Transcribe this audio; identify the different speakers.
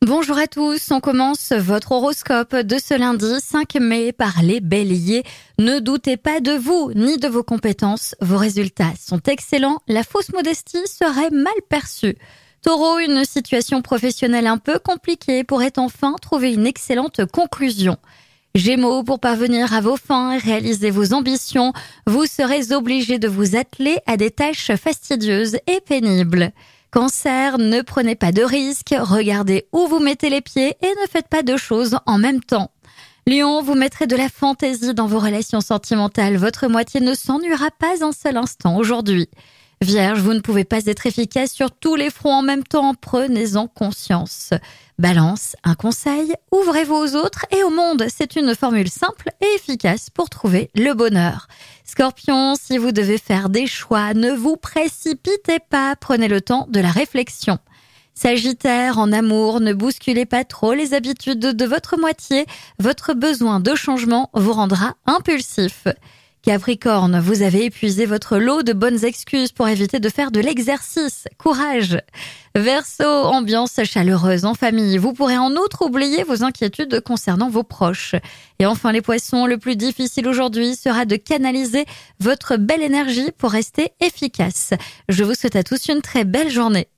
Speaker 1: Bonjour à tous, on commence votre horoscope de ce lundi 5 mai par les béliers. Ne doutez pas de vous ni de vos compétences, vos résultats sont excellents, la fausse modestie serait mal perçue. Taureau, une situation professionnelle un peu compliquée pourrait enfin trouver une excellente conclusion. Gémeaux, pour parvenir à vos fins et réaliser vos ambitions, vous serez obligé de vous atteler à des tâches fastidieuses et pénibles. Cancer, ne prenez pas de risques, regardez où vous mettez les pieds et ne faites pas deux choses en même temps. Lion, vous mettrez de la fantaisie dans vos relations sentimentales, votre moitié ne s'ennuiera pas un seul instant aujourd'hui. Vierge, vous ne pouvez pas être efficace sur tous les fronts en même temps, prenez-en conscience. Balance, un conseil, ouvrez-vous aux autres et au monde. C'est une formule simple et efficace pour trouver le bonheur. Scorpion, si vous devez faire des choix, ne vous précipitez pas, prenez le temps de la réflexion. Sagittaire, en amour, ne bousculez pas trop les habitudes de votre moitié, votre besoin de changement vous rendra impulsif. Capricorne, vous avez épuisé votre lot de bonnes excuses pour éviter de faire de l'exercice. Courage. Verseau, ambiance chaleureuse en famille. Vous pourrez en outre oublier vos inquiétudes concernant vos proches. Et enfin les poissons, le plus difficile aujourd'hui sera de canaliser votre belle énergie pour rester efficace. Je vous souhaite à tous une très belle journée.